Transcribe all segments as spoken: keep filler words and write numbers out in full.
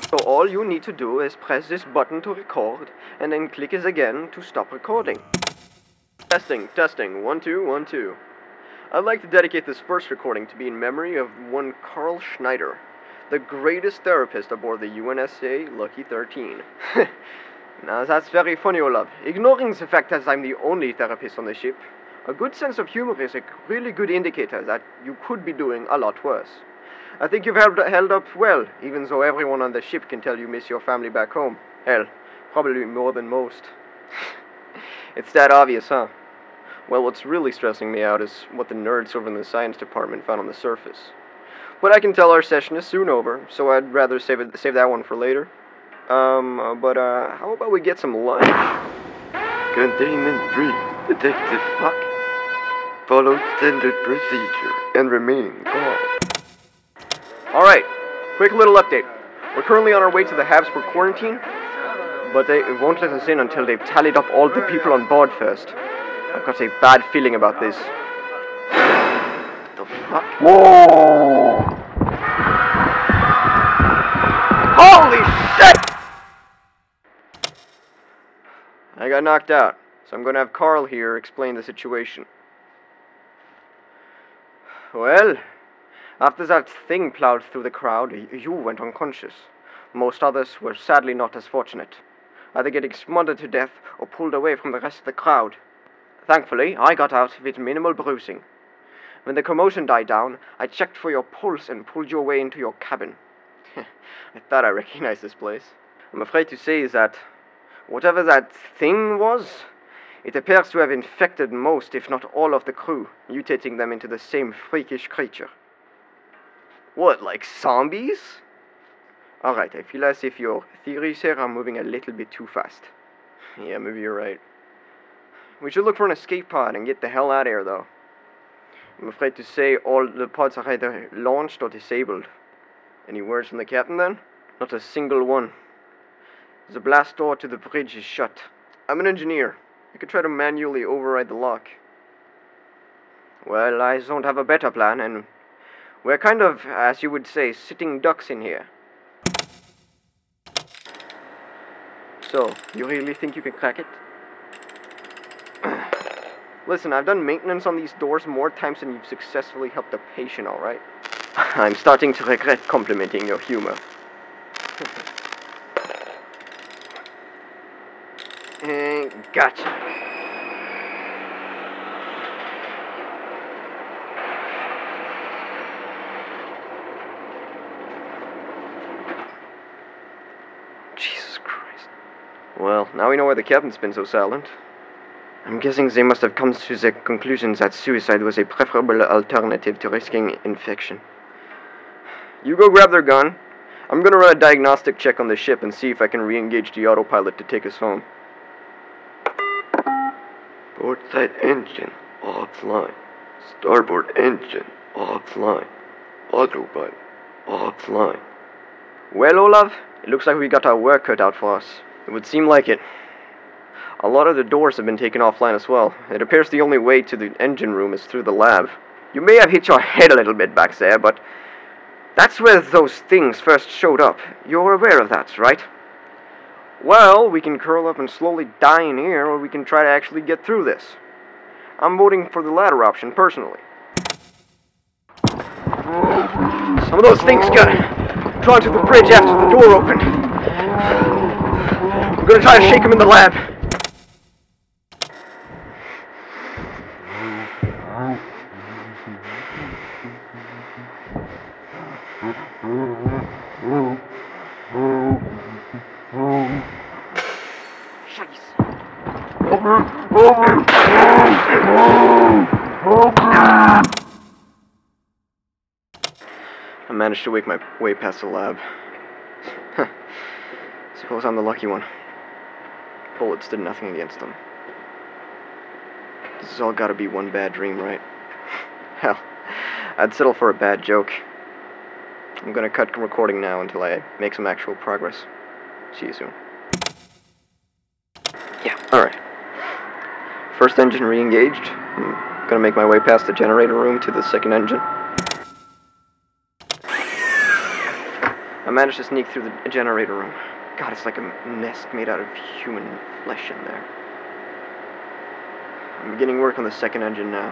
So all you need to do is press this button to record, and then click it again to stop recording. Testing, testing, one, two, one, two. I'd like to dedicate this first recording to be in memory of one Carl Schneider, the greatest therapist aboard the U N S A Lucky thirteen. Now that's very funny, Olaf. Ignoring the fact that I'm the only therapist on the ship, a good sense of humor is a really good indicator that you could be doing a lot worse. I think you've held, held up well, even though everyone on the ship can tell you miss your family back home. Hell, probably more than most. It's that obvious, huh? Well, what's really stressing me out is what the nerds over in the science department found on the surface. But I can tell our session is soon over, so I'd rather save it, save that one for later. Um, uh, but, uh, how about we get some lunch? Containment three, Detective Fuck. Follow standard procedure and remain calm. Alright, quick little update. We're currently on our way to the Habs for quarantine, but they won't let us in until they've tallied up all the people on board first. I've got a bad feeling about this. What the fuck? Whoa! Holy shit! I got knocked out, so I'm gonna have Carl here explain the situation. Well, after that thing plowed through the crowd, you went unconscious. Most others were sadly not as fortunate, either getting smothered to death or pulled away from the rest of the crowd. Thankfully, I got out with minimal bruising. When the commotion died down, I checked for your pulse and pulled you away into your cabin. I thought I recognized this place. I'm afraid to say that whatever that thing was, it appears to have infected most, if not all, of the crew, mutating them into the same freakish creature. What, like zombies? Alright, I feel as if your theories here are moving a little bit too fast. Yeah, maybe you're right. We should look for an escape pod and get the hell out of here, though. I'm afraid to say all the pods are either launched or disabled. Any words from the captain, then? Not a single one. The blast door to the bridge is shut. I'm an engineer. I could try to manually override the lock. Well, I don't have a better plan, and we're kind of, as you would say, sitting ducks in here. So, you really think you can crack it? Listen, I've done maintenance on these doors more times than you've successfully helped a patient, alright? I'm starting to regret complimenting your humor. And gotcha. Jesus Christ. Well, now we know why the captain's been so silent. I'm guessing they must have come to the conclusion that suicide was a preferable alternative to risking infection. You go grab their gun. I'm gonna run a diagnostic check on the ship and see if I can re-engage the autopilot to take us home. Port side engine offline. Starboard engine offline. Autopilot offline. Well, Olav, it looks like we got our work cut out for us. It would seem like it. A lot of the doors have been taken offline as well. It appears the only way to the engine room is through the lab. You may have hit your head a little bit back there, but that's where those things first showed up. You're aware of that, right? Well, we can curl up and slowly die in here, or we can try to actually get through this. I'm voting for the latter option, personally. Some of those things got drawn to the bridge after the door opened. I'm gonna try to shake them in the lab. I managed to wake my way past the lab. Suppose I'm the lucky one. Bullets did nothing against them. This has all gotta be one bad dream, right? Hell, I'd settle for a bad joke. I'm gonna cut recording now until I make some actual progress. See you soon. Yeah, alright. First engine re-engaged. I'm gonna make my way past the generator room to the second engine. I managed to sneak through the generator room. God, it's like a nest made out of human flesh in there. I'm beginning work on the second engine now.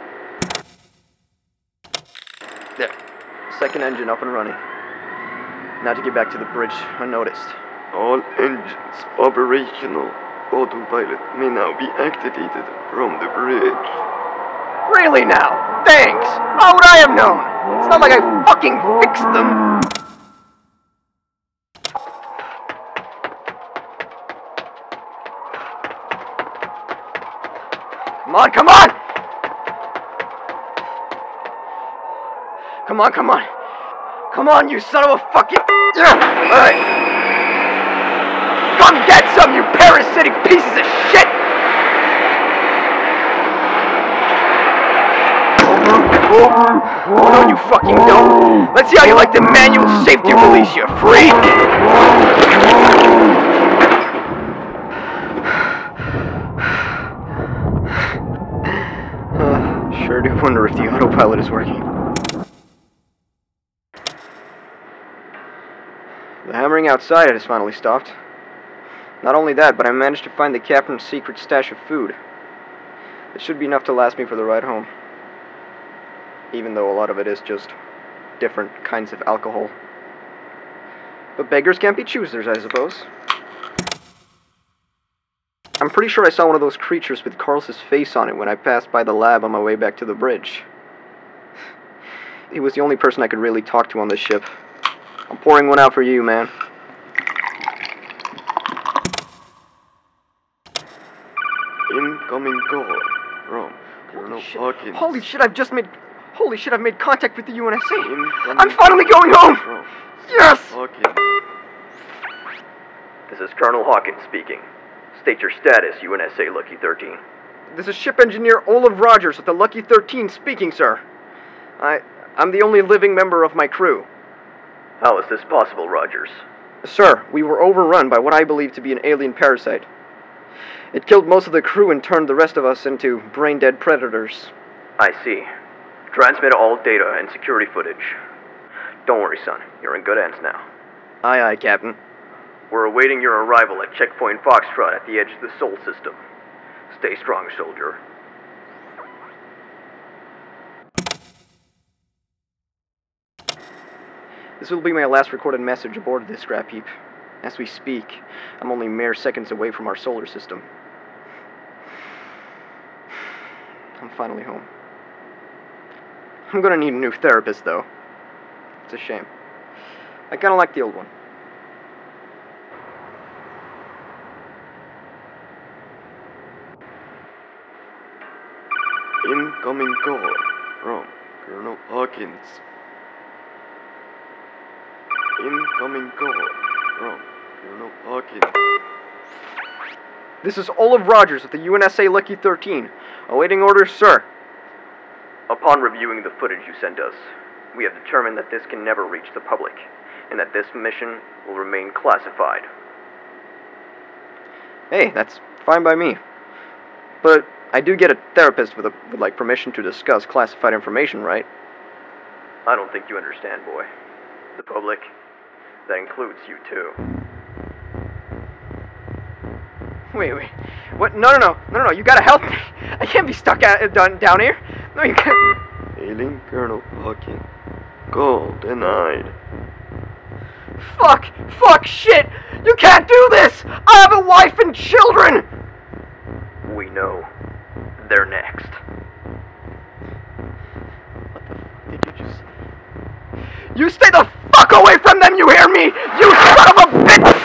There. Second engine up and running. Now to get back to the bridge unnoticed. All engines operational. Autopilot may now be activated from the bridge. Really now? Thanks! How would I have known? It's not like I fucking fixed them! Come on, come on! Come on, come on! Come on, you son of a fucking... Alright. Come get some, you parasitic pieces of shit! Oh no, you fucking don't! Let's see how you like the manual safety release, you freak! Uh, sure do wonder if the autopilot is working. The hammering outside has finally stopped. Not only that, but I managed to find the captain's secret stash of food. It should be enough to last me for the ride home. Even though a lot of it is just different kinds of alcohol. But beggars can't be choosers, I suppose. I'm pretty sure I saw one of those creatures with Carl's face on it when I passed by the lab on my way back to the bridge. He was the only person I could really talk to on this ship. I'm pouring one out for you, man. Incoming call from Colonel Hawkins. Holy shit, I've just made... Holy shit, I've made contact with the U N S A. Incoming I'm finally going home! from Yes! Hawkins. This is Colonel Hawkins speaking. State your status, U N S A Lucky thirteen. This is ship engineer Olaf Rogers with the Lucky thirteen speaking, sir. I... I'm the only living member of my crew. How is this possible, Rogers? Sir, we were overrun by what I believe to be an alien parasite. It killed most of the crew and turned the rest of us into brain-dead predators. I see. Transmit all data and security footage. Don't worry, son. You're in good hands now. Aye, aye, Captain. We're awaiting your arrival at Checkpoint Foxtrot at the edge of the Sol system. Stay strong, soldier. This will be my last recorded message aboard this scrap heap. As we speak, I'm only mere seconds away from our solar system. I'm finally home. I'm gonna need a new therapist, though. It's a shame. I kinda like the old one. Incoming call from Colonel Hawkins. Incoming call from Colonel Hawkins. This is Olaf Rogers of the U N S A Lucky thirteen. Awaiting orders, sir. Upon reviewing the footage you sent us, we have determined that this can never reach the public, and that this mission will remain classified. Hey, that's fine by me. But I do get a therapist with, a, with like permission to discuss classified information, right? I don't think you understand, boy. The public, that includes you too. Wait, wait. What? No, no, no. No, no, no. You gotta help me. I can't be stuck out, down, down here. No, you can't. Hailing Colonel Hawkins. Call denied. Fuck! Fuck! Shit! You can't do this! I have a wife and children! We know. They're next. What the fuck did you just say? You stay the fuck away from them, you hear me? You son of a bitch!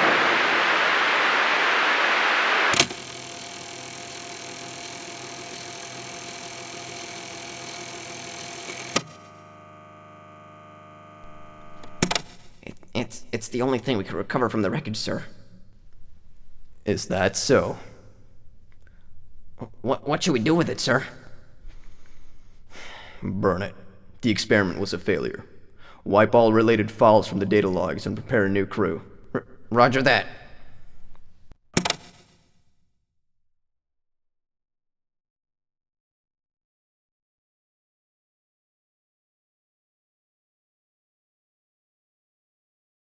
It's, it's the only thing we can recover from the wreckage, sir. Is that so? What, what should we do with it, sir? Burn it. The experiment was a failure. Wipe all related files from the data logs and prepare a new crew. R- Roger that.